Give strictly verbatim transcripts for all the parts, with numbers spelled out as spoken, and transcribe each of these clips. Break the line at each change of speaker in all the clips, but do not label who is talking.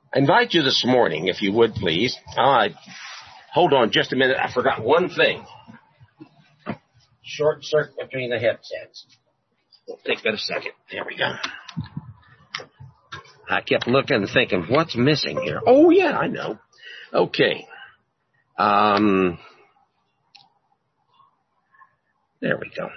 I invite you this morning, if you would please. Uh, hold on just a minute. I forgot one thing. Short circuit between the headsets. We'll take that a second. There we go. I kept looking and thinking, what's missing here? Oh, yeah, I know. Okay. Um, there we go.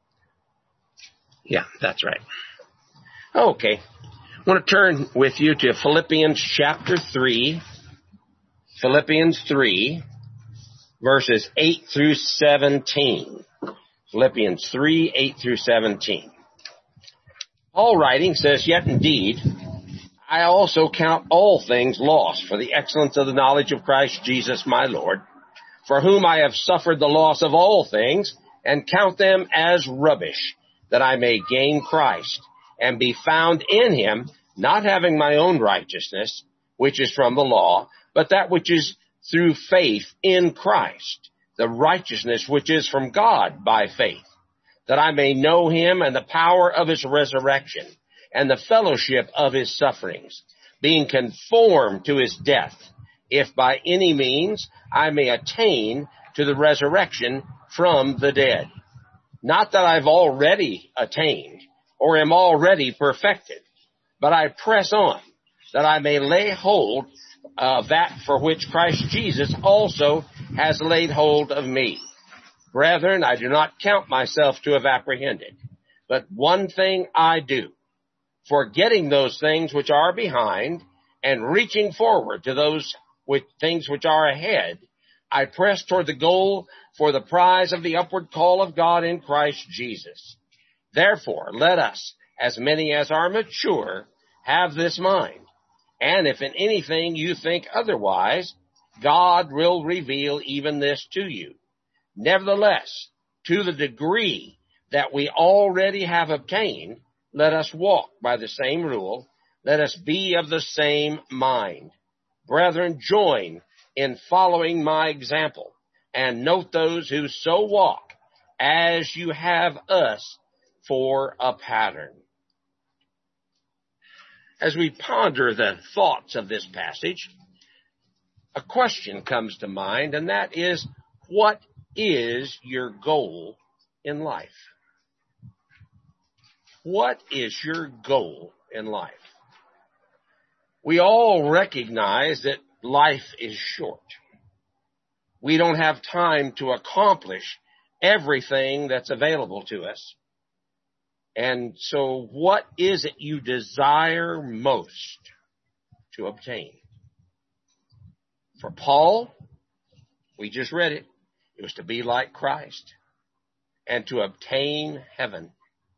Yeah, that's right. Okay. I want to turn with you to Philippians chapter three. Philippians three, verses eight through seventeen. Philippians three, eight through seventeen. Paul writing says, "Yet indeed, I also count all things lost for the excellence of the knowledge of Christ Jesus my Lord, for whom I have suffered the loss of all things, and count them as rubbish, that I may gain Christ, and be found in him, not having my own righteousness, which is from the law, but that which is through faith in Christ, the righteousness which is from God by faith, that I may know him and the power of his resurrection, and the fellowship of his sufferings, being conformed to his death, if by any means I may attain to the resurrection from the dead. Not that I've already attained, or am already perfected, but I press on, that I may lay hold of that for which Christ Jesus also has laid hold of me. Brethren, I do not count myself to have apprehended, but one thing I do, forgetting those things which are behind, and reaching forward to those which, things which are ahead, I press toward the goal for the prize of the upward call of God in Christ Jesus. Therefore, let us, as many as are mature, have this mind. And if in anything you think otherwise, God will reveal even this to you. Nevertheless, to the degree that we already have obtained, let us walk by the same rule. Let us be of the same mind. Brethren, join in following my example, and note those who so walk as you have us for a pattern. As we ponder the thoughts of this passage, a question comes to mind, and that is, what is your goal in life? What is your goal in life? We all recognize that life is short. We don't have time to accomplish everything that's available to us. And so what is it you desire most to obtain? For Paul, we just read it, it was to be like Christ and to obtain heaven.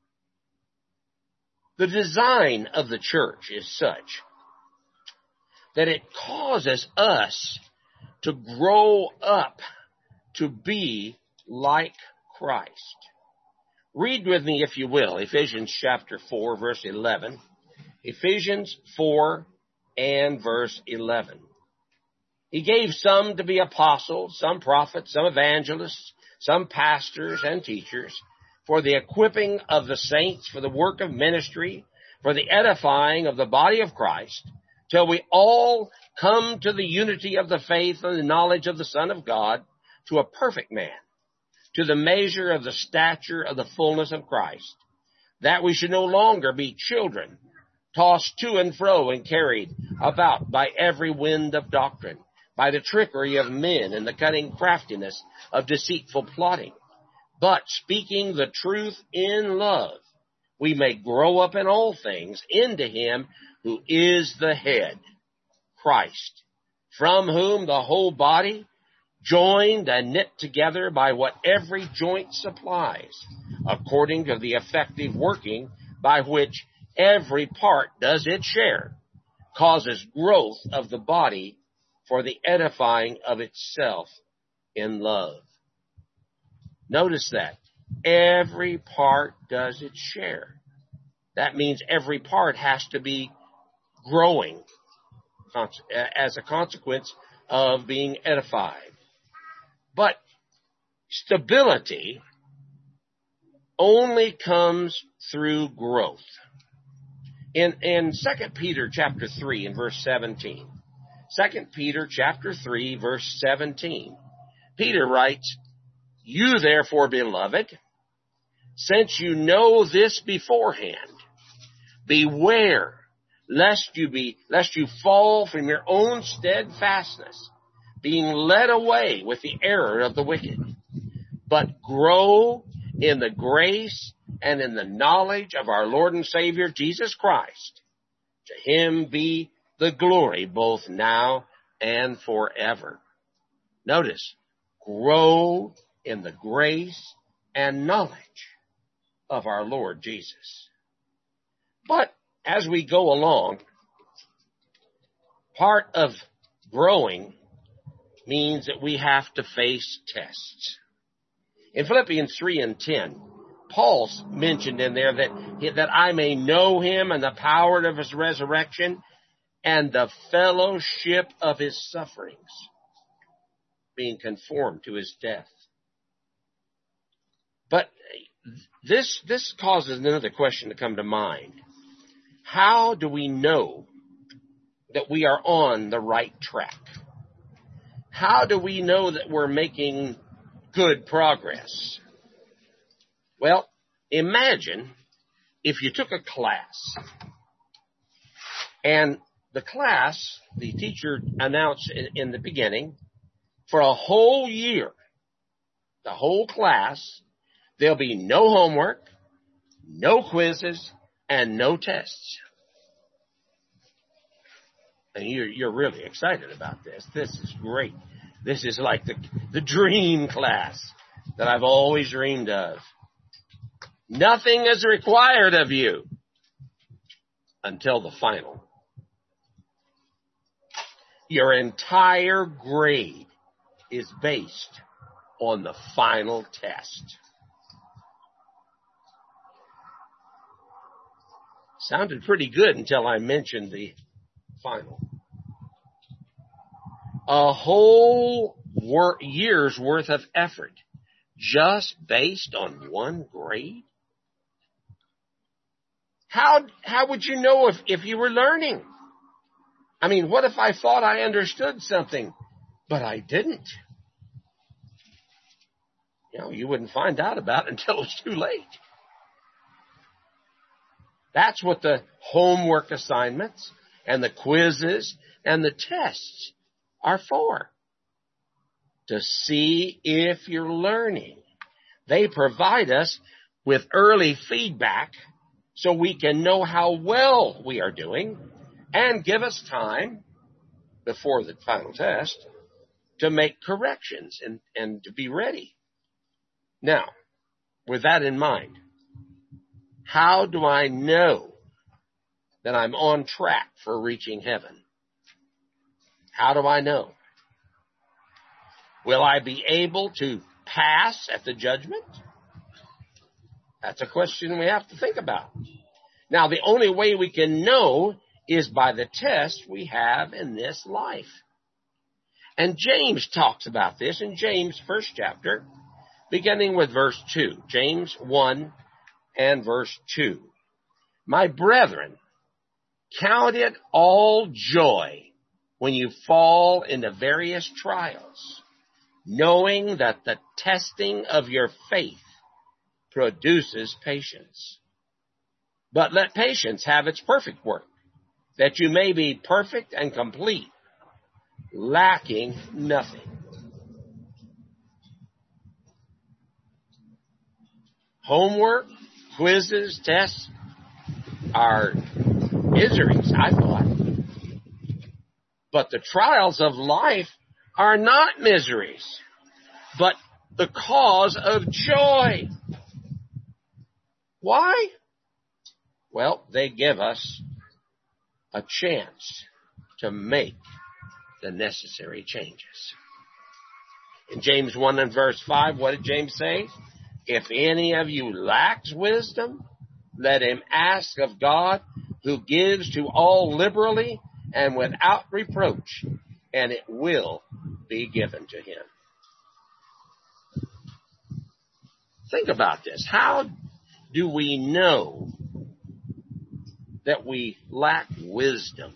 The design of the church is such that it causes us to grow up to be like Christ. Read with me, if you will, Ephesians chapter four, verse eleven. Ephesians four and verse eleven. He gave some to be apostles, some prophets, some evangelists, some pastors and teachers, for the equipping of the saints, for the work of ministry, for the edifying of the body of Christ, till we all come to the unity of the faith and the knowledge of the Son of God, to a perfect man, to the measure of the stature of the fullness of Christ, that we should no longer be children, tossed to and fro and carried about by every wind of doctrine, by the trickery of men and the cunning craftiness of deceitful plotting. But speaking the truth in love, we may grow up in all things into him who is the head, Christ, from whom the whole body, joined and knit together by what every joint supplies, according to the effective working by which every part does its share, causes growth of the body for the edifying of itself in love. Notice that. Every part does its share. That means every part has to be growing as a consequence of being edified. But stability only comes through growth. In in Second Peter chapter three and verse seventeen. Second Peter chapter three, verse seventeen. Peter writes, "You therefore, beloved, since you know this beforehand, beware lest you be lest you fall from your own steadfastness, being led away with the error of the wicked, but grow in the grace and in the knowledge of our Lord and Savior Jesus Christ. To him be the glory both now and forever." Notice, grow in the grace and knowledge of our Lord Jesus. But as we go along, part of growing means that we have to face tests. In Philippians three and ten, Paul's mentioned in there that, that I may know him and the power of his resurrection and the fellowship of his sufferings, being conformed to his death. But this, this causes another question to come to mind. How do we know that we are on the right track? How do we know that we're making good progress? Well, imagine if you took a class and the class, the teacher announced in, in the beginning, for a whole year, the whole class, there'll be no homework, no quizzes, and no tests. And you're, you're really excited about this. This is great. This is like the, the dream class that I've always dreamed of. Nothing is required of you until the final. Your entire grade is based on the final test. Sounded pretty good until I mentioned the final. A whole wor- year's worth of effort just based on one grade? How, how would you know if, if you were learning? I mean, what if I thought I understood something, but I didn't? You know, you wouldn't find out about it until it was too late. That's what the homework assignments and the quizzes and the tests are for. To see if you're learning. They provide us with early feedback so we can know how well we are doing and give us time before the final test to make corrections and, and to be ready. Now, with that in mind, how do I know that I'm on track for reaching heaven? How do I know? Will I be able to pass at the judgment? That's a question we have to think about. Now, the only way we can know is by the test we have in this life. And James talks about this in James' first chapter, beginning with verse two. James one and verse two. My brethren, count it all joy when you fall into various trials, knowing that the testing of your faith produces patience. But let patience have its perfect work, that you may be perfect and complete, lacking nothing. Homework, quizzes, tests are miseries, I thought. But the trials of life are not miseries, but the cause of joy. Why? Well, they give us a chance to make the necessary changes. In James one and verse five, what did James say? If any of you lacks wisdom, let him ask of God, who gives to all liberally and without reproach, and it will be given to him. Think about this. How do we know that we lack wisdom.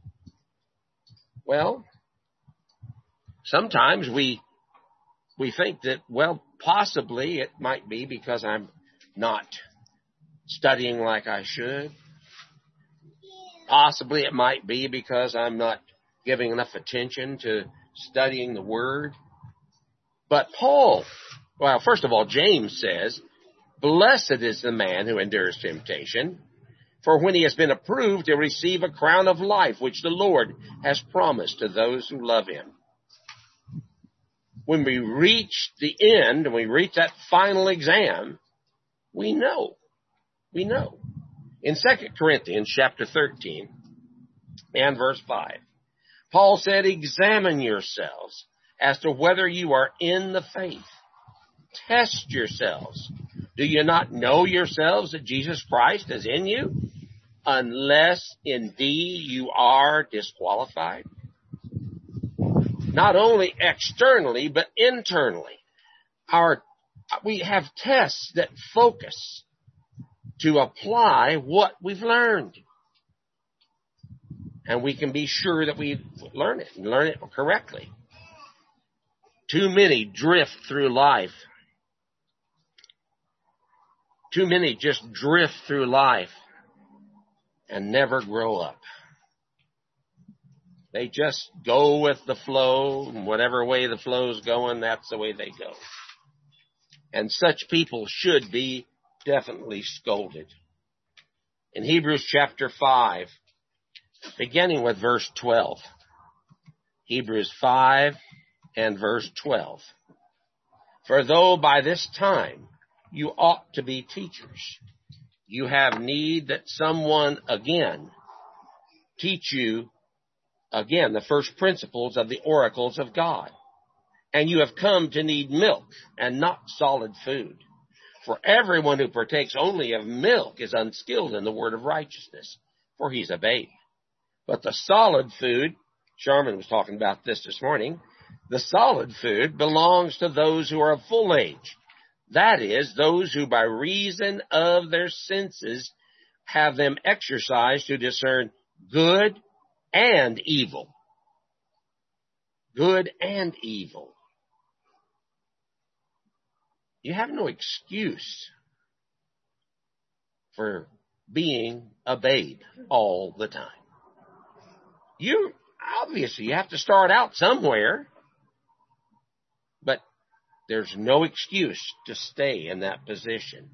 Well, sometimes we we think that, well, possibly it might be because I'm not studying like I should. Possibly it might be because I'm not giving enough attention to studying the Word. But Paul, well, first of all, James says, blessed is the man who endures temptation, for when he has been approved, he'll receive a crown of life, which the Lord has promised to those who love him. When we reach the end, and we reach that final exam, we know. We know. In Second Corinthians chapter thirteen and verse five, Paul said, examine yourselves as to whether you are in the faith. Test yourselves. Do you not know yourselves that Jesus Christ is in you, unless indeed you are disqualified? Not only externally, but internally. Our, we have tests that focus to apply what we've learned. And we can be sure that we learn it and learn it correctly. Too many drift through life. Too many just drift through life and never grow up. They just go with the flow, and whatever way the flow's going, that's the way they go. And such people should be definitely scolded. In Hebrews chapter five, beginning with verse twelve. Hebrews five and verse twelve. For though by this time you ought to be teachers, you have need that someone again teach you again the first principles of the oracles of God. And you have come to need milk and not solid food. For everyone who partakes only of milk is unskilled in the word of righteousness, for he's a babe. But the solid food, Sharman was talking about this this morning, the solid food belongs to those who are of full age. That is, those who by reason of their senses have them exercised to discern good and evil. Good and evil. You have no excuse for being a babe all the time. You, obviously, you have to start out somewhere, but there's no excuse to stay in that position.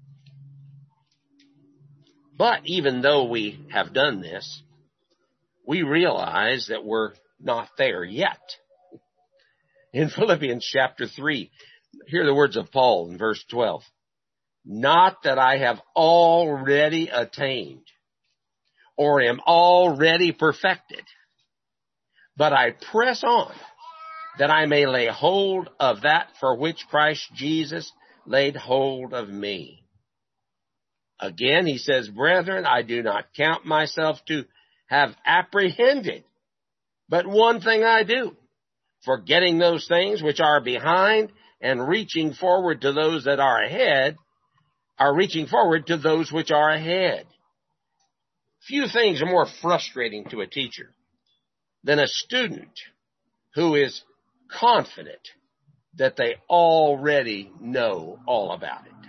But even though we have done this, we realize that we're not there yet. In Philippians chapter three, hear the words of Paul in verse twelve. Not that I have already attained or am already perfected, but I press on that I may lay hold of that for which Christ Jesus laid hold of me. Again, he says, brethren, I do not count myself to have apprehended, but one thing I do, forgetting those things which are behind and reaching forward to those that are ahead, are reaching forward to those which are ahead. Few things are more frustrating to a teacher than a student who is confident that they already know all about it.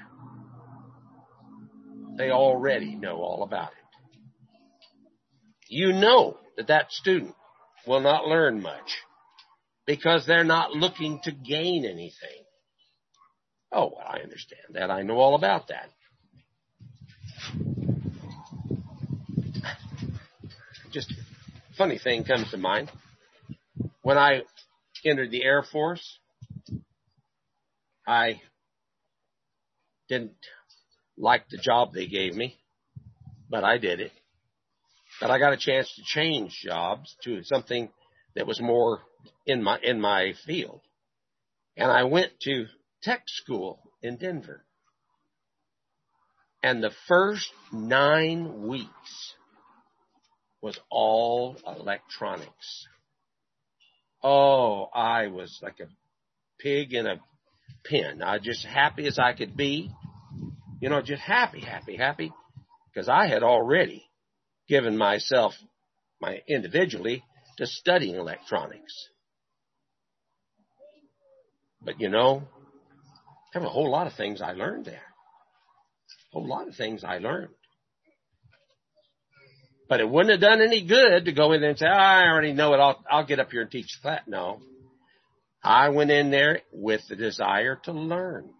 They already know all about it. You know that that student will not learn much because they're not looking to gain anything. Oh, well, I understand that. I know all about that. Just a funny thing comes to mind. When I entered the Air Force, I didn't like the job they gave me, but I did it. But I got a chance to change jobs to something that was more in my in my field. And I went to tech school in Denver. And the first nine weeks was all electronics. Oh, I was like a pig in a pen. I was just happy as I could be. You know, just happy, happy, happy. Because I had already given myself my individually to studying electronics. But you know, there were a whole lot of things I learned there. A whole lot of things I learned. But it wouldn't have done any good to go in there and say, oh, I already know it. I'll, I'll get up here and teach that. No. I went in there with the desire to learn.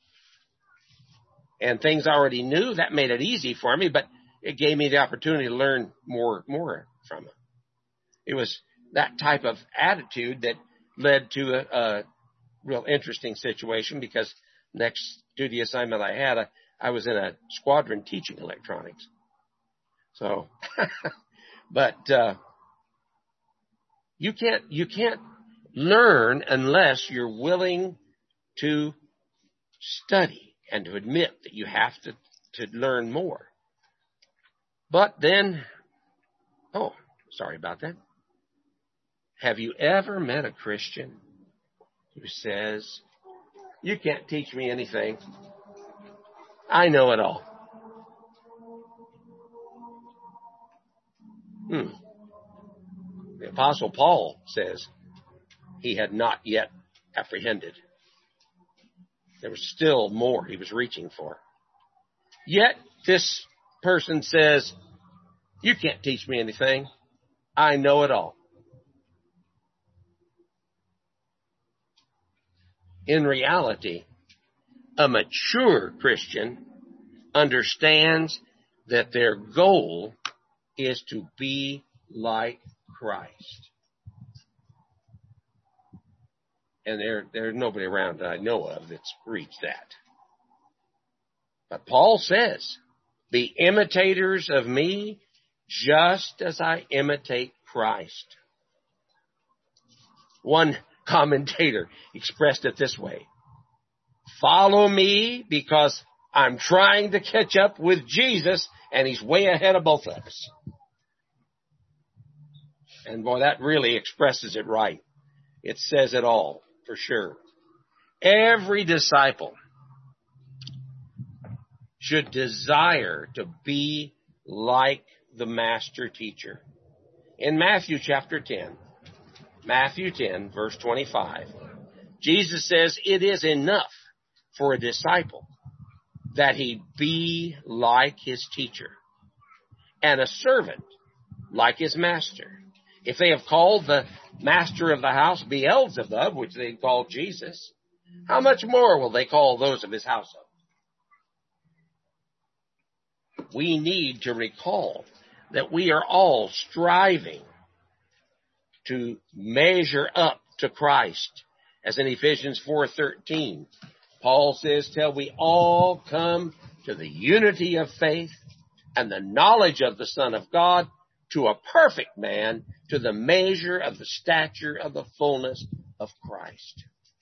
And things I already knew, that made it easy for me, but it gave me the opportunity to learn more, more from it. It was that type of attitude that led to a, a real interesting situation, because next duty assignment I had, I, I was in a squadron teaching electronics. So, but, uh, you can't, you can't learn unless you're willing to study and to admit that you have to, to learn more. But then, oh, sorry about that. Have you ever met a Christian who says, you can't teach me anything. I know it all. Hmm. The Apostle Paul says he had not yet apprehended. There was still more he was reaching for. Yet this person says, you can't teach me anything. I know it all. In reality, a mature Christian understands that their goal is to be like Christ. And there, there's nobody around that I know of that's reached that. But Paul says, be imitators of me just as I imitate Christ. One commentator expressed it this way: follow me because I'm trying to catch up with Jesus and he's way ahead of both of us. And boy, that really expresses it right. It says it all, for sure. Every disciple should desire to be like the master teacher. In Matthew chapter ten, Matthew ten, verse twenty-five, Jesus says it is enough for a disciple that he be like his teacher, and a servant like his master. If they have called the master of the house Beelzebub, which they called Jesus, how much more will they call those of his household? We need to recall that we are all striving to measure up to Christ. As in Ephesians four thirteen, Paul says, till we all come to the unity of faith and the knowledge of the Son of God, to a perfect man, to the measure of the stature of the fullness of Christ.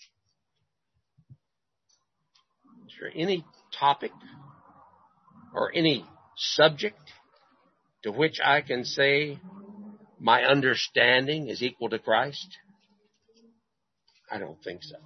Is there any topic or any subject to which I can say my understanding is equal to Christ? I don't think so.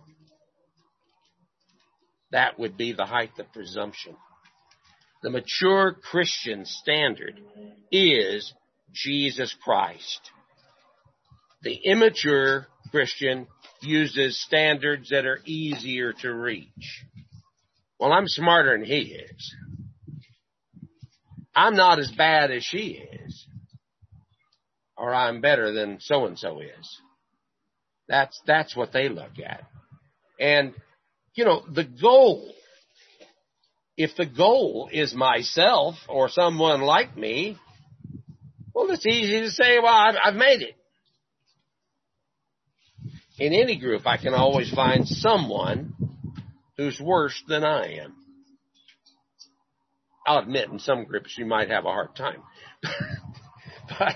That would be the height of presumption. The mature Christian standard is Jesus Christ. The immature Christian uses standards that are easier to reach. Well, I'm smarter than he is. I'm not as bad as she is. Or I'm better than so-and-so is. That's, that's what they look at. And, you know, the goal, if the goal is myself or someone like me, well, it's easy to say, well, I've, I've made it. In any group, I can always find someone who's worse than I am. I'll admit, in some groups, you might have a hard time. But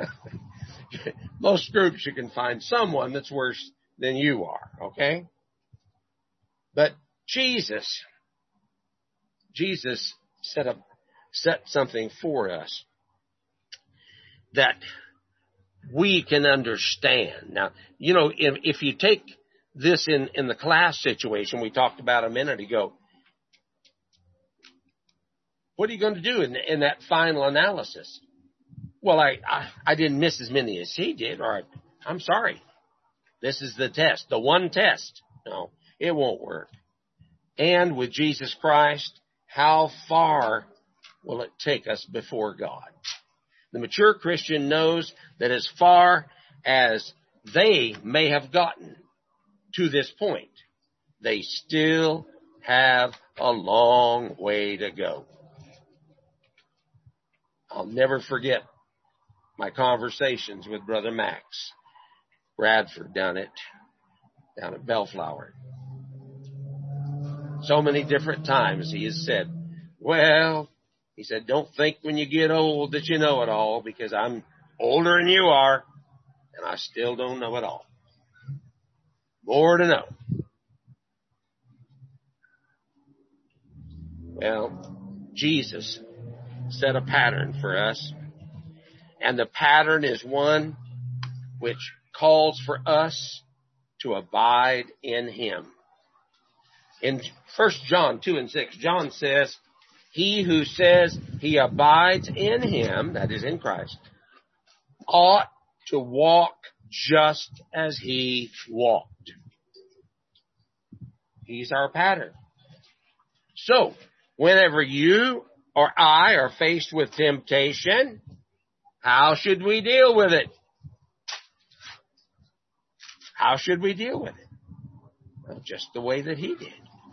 most groups, you can find someone that's worse than you are, okay? But Jesus, Jesus set up, set something for us that we can understand. Now, you know, if, if you take this in, in the class situation we talked about a minute ago, what are you going to do in, in that final analysis? well, I, I, I didn't miss as many as he did, or I, I'm sorry. This is the test, the one test. No, it won't work. And with Jesus Christ, how far will it take us before God? The mature Christian knows that as far as they may have gotten to this point, they still have a long way to go. I'll never forget my conversations with Brother Max Bradford down at, down at Bellflower. So many different times he has said, well, he said, don't think when you get old that you know it all, because I'm older than you are, and I still don't know it all. More to know. Well, Jesus set a pattern for us, and the pattern is one which calls for us to abide in him. In First John two and six, John says, he who says he abides in him, that is in Christ, ought to walk just as he walked. He's our pattern. So, whenever you or I are faced with temptation, how should we deal with it? How should we deal with it? Well, just the way that he did.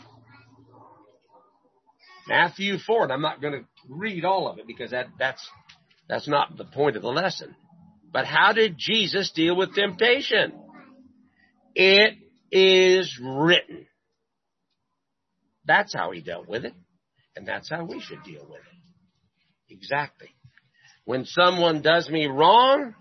Matthew four, and I'm not going to read all of it because that, that's, that's not the point of the lesson. But how did Jesus deal with temptation? It is written. That's how he dealt with it. And that's how we should deal with it. Exactly. When someone does me wrong,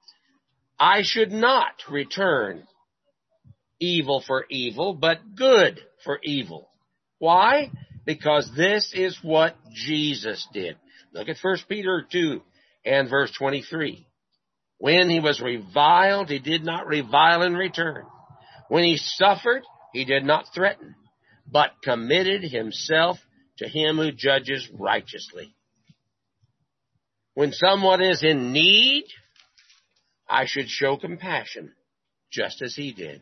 I should not return evil for evil, but good for evil. Why? Because this is what Jesus did. Look at First Peter two and verse twenty-three. When he was reviled, he did not revile in return. When he suffered, he did not threaten, but committed himself to him who judges righteously. When someone is in need, I should show compassion, just as he did.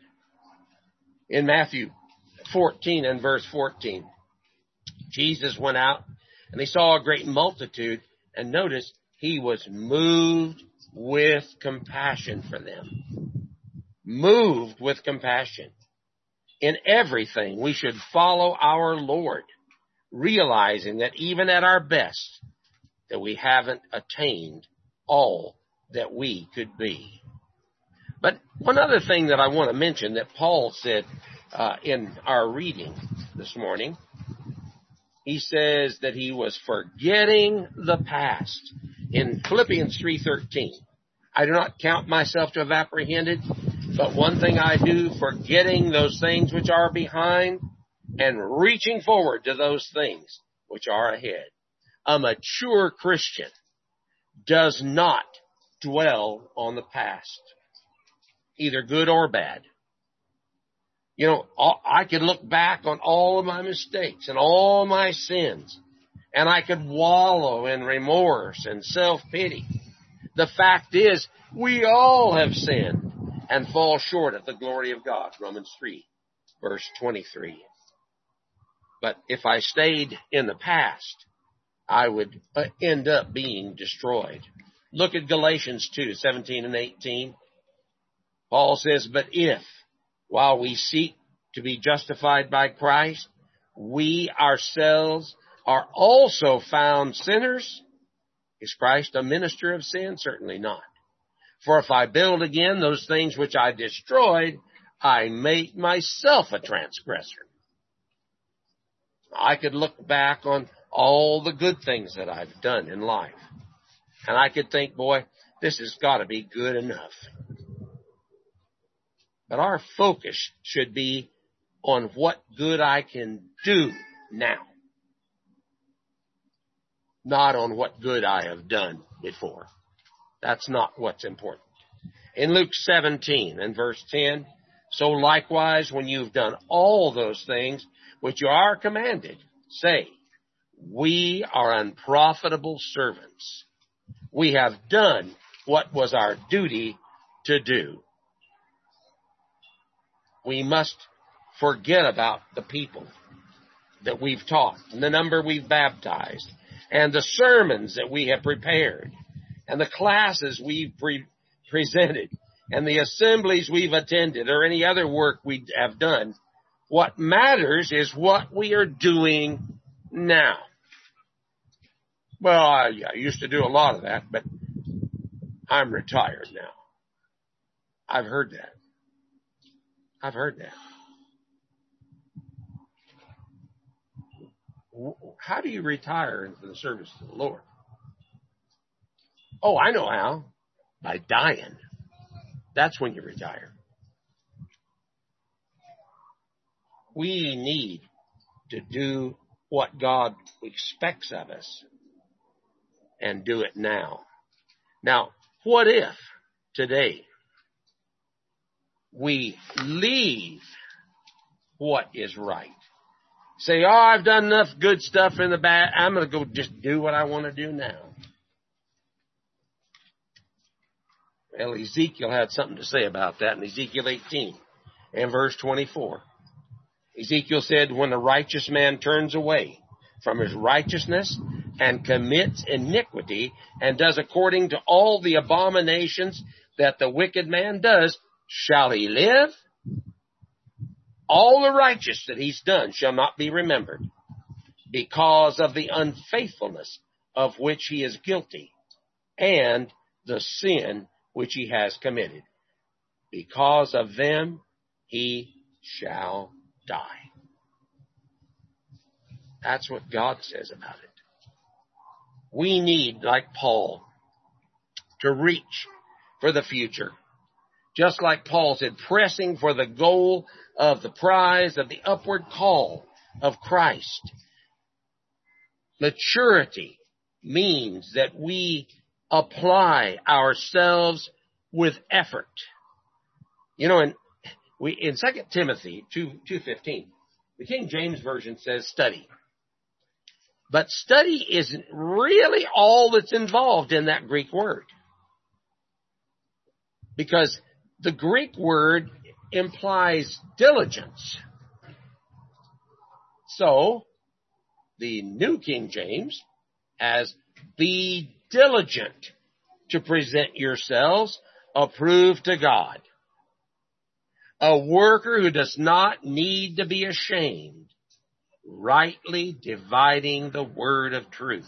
In Matthew fourteen and verse fourteen, Jesus went out and he saw a great multitude, and notice he was moved with compassion for them. Moved with compassion. In everything, we should follow our Lord, realizing that even at our best, that we haven't attained all that we could be. But one other thing that I want to mention that Paul said uh, in our reading this morning, he says that he was forgetting the past. In Philippians three thirteen, I do not count myself to have apprehended, but one thing I do, forgetting those things which are behind and reaching forward to those things which are ahead. A mature Christian does not dwell on the past, either good or bad. You know, I could look back on all of my mistakes and all my sins, and I could wallow in remorse and self-pity. The fact is, we all have sinned and fall short of the glory of God, Romans three, verse twenty-three. But if I stayed in the past, I would end up being destroyed. Look at Galatians two, seventeen and eighteen. Paul says, but if, while we seek to be justified by Christ, we ourselves are also found sinners, is Christ a minister of sin? Certainly not. For if I build again those things which I destroyed, I make myself a transgressor. I could look back on all the good things that I've done in life, and I could think, boy, this has got to be good enough. But our focus should be on what good I can do now, not on what good I have done before. That's not what's important. In Luke seventeen and verse ten, so likewise, when you've done all those things which you are commanded, say, we are unprofitable servants. we have done what was our duty to do. We must forget about the people that we've taught, and the number we've baptized, and the sermons that we have prepared, and the classes we've pre- presented, and the assemblies we've attended, or any other work we have done. What matters is what we are doing now. Well, I, I used to do a lot of that, but I'm retired now. I've heard that. I've heard that. How do you retire into the service of the Lord? Oh, I know how. By dying. That's when you retire. We need to do what God expects of us and do it now. Now, what if today we leave what is right? Say, oh, I've done enough good stuff in the back. I'm going to go just do what I want to do now. Well, Ezekiel had something to say about that in Ezekiel eighteen and verse twenty-four. Ezekiel said, when the righteous man turns away from his righteousness and commits iniquity and does according to all the abominations that the wicked man does, shall he live? All the righteous that he's done shall not be remembered because of the unfaithfulness of which he is guilty and the sin which he has committed. Because of them he shall die. That's what God says about it. We need, like Paul, to reach for the future. Just like Paul said, pressing for the goal of the prize of the upward call of Christ. Maturity means that we apply ourselves with effort. You know, in we in Second Timothy two two fifteen, the King James Version says study. But study isn't really all that's involved in that Greek word. Because the Greek word implies diligence. So, the New King James has, be diligent to present yourselves approved to God. A worker who does not need to be ashamed, rightly dividing the word of truth.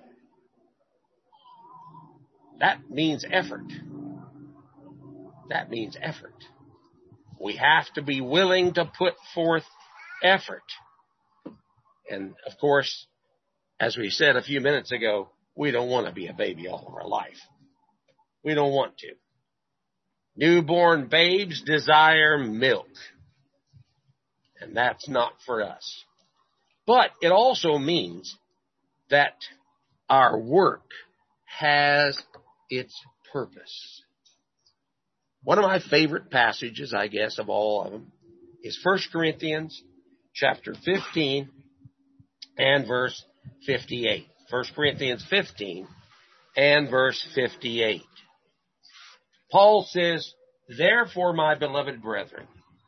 That means effort. That means effort. We have to be willing to put forth effort. And of course, as we said a few minutes ago, we don't want to be a baby all of our life. We don't want to. Newborn babes desire milk. And that's not for us. But it also means that our work has its purpose. One of my favorite passages, I guess, of all of them is First Corinthians chapter fifteen and verse fifty-eight. First Corinthians fifteen and verse fifty-eight. Paul says, therefore, my beloved brethren,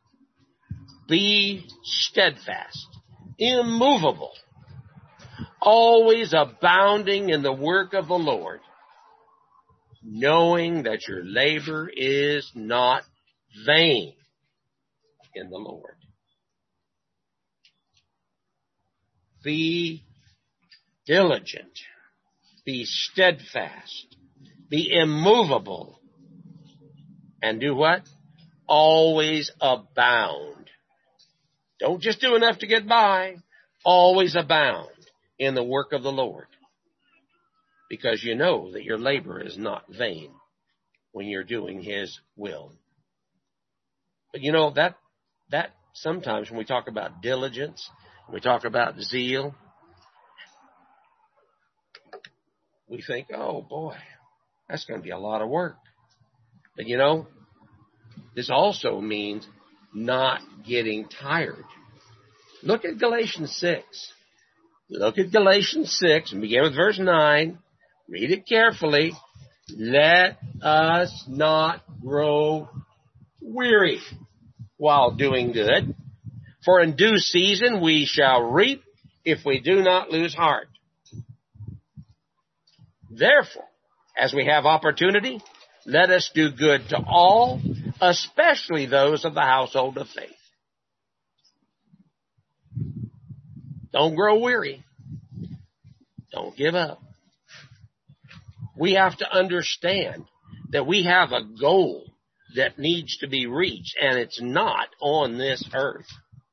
be steadfast, immovable, always abounding in the work of the Lord, knowing that your labor is not vain in the Lord. Be diligent, be steadfast, be immovable, and do what? Always abound. Don't just do enough to get by. Always abound in the work of the Lord. Because you know that your labor is not vain when you're doing His will. But you know, that, that sometimes when we talk about diligence, when we talk about zeal, we think, oh boy, that's going to be a lot of work. But you know, this also means not getting tired. Look at Galatians six. Look at Galatians six and begin with verse nine. read it carefully. Let us not grow weary while doing good, for in due season we shall reap if we do not lose heart. Therefore, as we have opportunity, let us do good to all, especially those of the household of faith. Don't grow weary. Don't give up. We have to understand that we have a goal that needs to be reached, and it's not on this earth.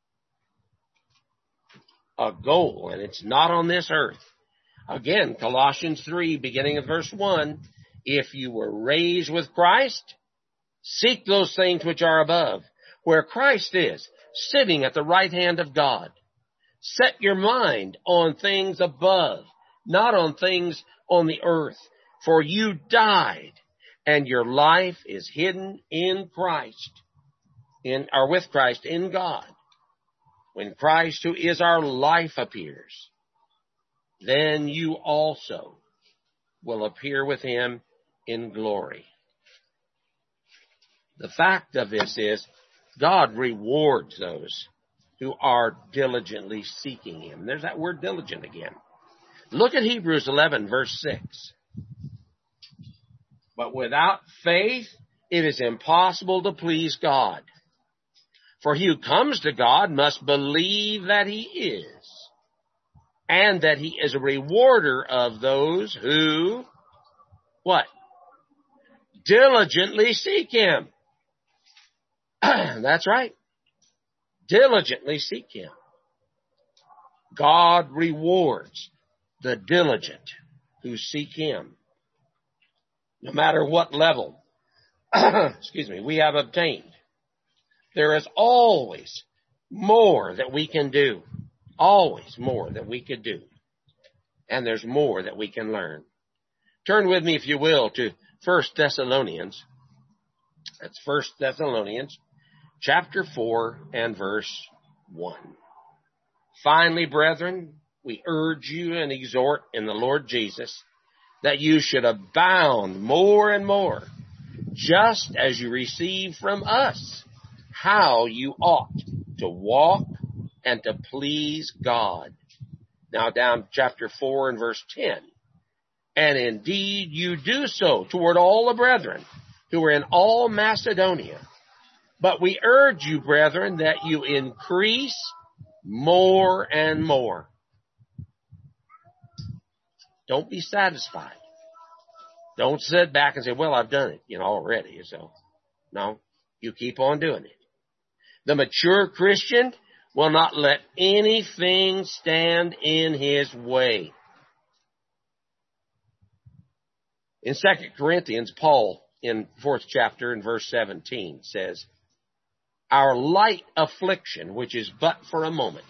A goal, and it's not on this earth. Again, Colossians three, beginning of verse one, if you were raised with Christ, seek those things which are above, where Christ is, sitting at the right hand of God. Set your mind on things above, not on things on the earth. For you died, and your life is hidden in Christ, in or with Christ in God. When Christ, who is our life, appears, then you also will appear with him in glory. The fact of this is, God rewards those who are diligently seeking him. There's that word diligent again. Look at Hebrews eleven, verse six. But without faith, it is impossible to please God. For he who comes to God must believe that he is, and that he is a rewarder of those who, what? Diligently seek him. That's right. Diligently seek him. God rewards the diligent who seek him. No matter what level, excuse me, we have obtained, there is always more that we can do. Always more that we could do. And there's more that we can learn. Turn with me, if you will, to First Thessalonians. That's First Thessalonians, chapter four and verse one. Finally, brethren, we urge you and exhort in the Lord Jesus that you should abound more and more, just as you receive from us how you ought to walk and to please God. Now down chapter four and verse ten. And indeed you do so toward all the brethren who are in all Macedonia. But we urge you, brethren, that you increase more and more. Don't be satisfied. Don't sit back and say, well, I've done it, you know, already. So, no, you keep on doing it. The mature Christian will not let anything stand in his way. In Second Corinthians, Paul, in fourth chapter in verse seventeen, says, our light affliction, which is but for a moment,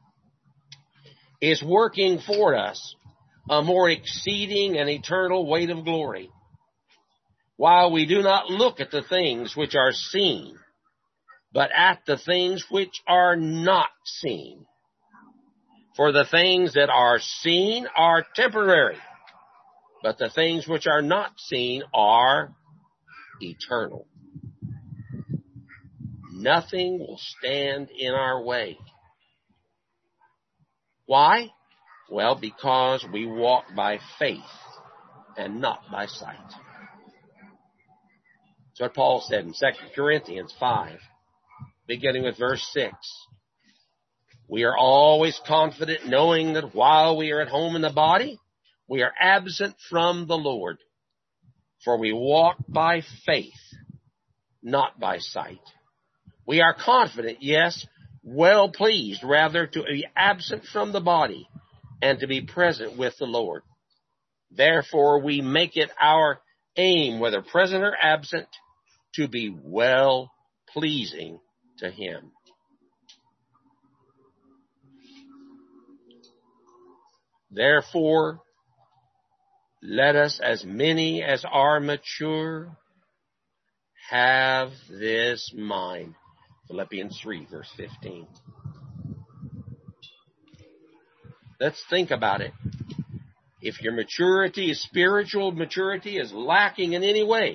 is working for us a more exceeding and eternal weight of glory, while we do not look at the things which are seen, but at the things which are not seen. For the things that are seen are temporary, but the things which are not seen are eternal. Nothing will stand in our way. Why? Well, because we walk by faith and not by sight. That's what Paul said in Second Corinthians five, beginning with verse six. We are always confident, knowing that while we are at home in the body, we are absent from the Lord. For we walk by faith, not by sight. We are confident, yes, well pleased, rather to be absent from the body and to be present with the Lord. Therefore, we make it our aim, whether present or absent, to be well pleasing to him. Therefore, let us, as many as are mature, have this mind. Philippians three, verse fifteen. Let's think about it. If your maturity, spiritual maturity, is lacking in any way,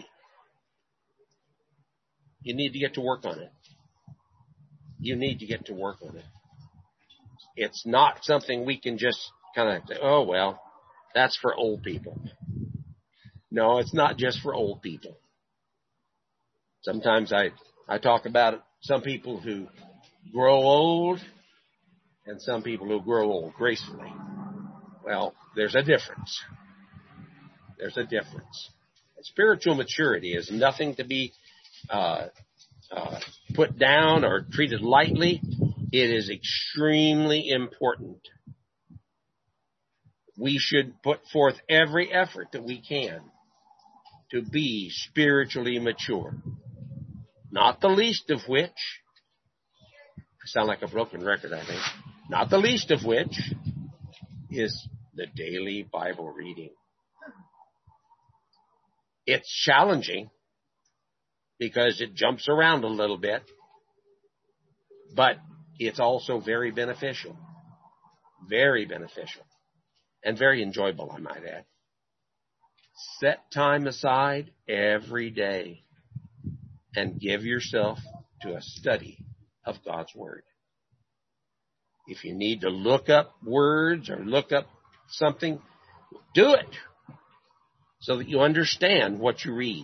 you need to get to work on it. You need to get to work on it. It's not something we can just kind of say, oh, well, that's for old people. No, it's not just for old people. Sometimes I, I talk about some people who grow old and some people who grow old gracefully. Well, there's a difference. There's a difference. Spiritual maturity is nothing to be uh, uh, put down or treated lightly. It is extremely important. We should put forth every effort that we can to be spiritually mature. Not the least of which, I sound like a broken record, I think, not the least of which is the daily Bible reading. It's challenging because it jumps around a little bit, but it's also very beneficial. Very beneficial. And very enjoyable, I might add. Set time aside every day and give yourself to a study of God's Word. If you need to look up words or look up something, do it so that you understand what you read.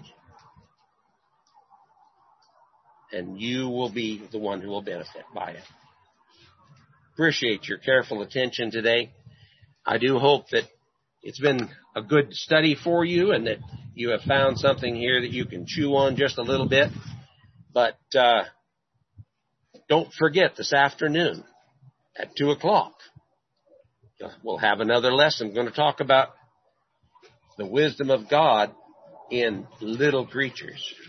And you will be the one who will benefit by it. Appreciate your careful attention today. I do hope that it's been a good study for you and that you have found something here that you can chew on just a little bit. But uh, don't forget this afternoon at two o'clock, we'll have another lesson. I'm going to talk about the wisdom of God in little creatures.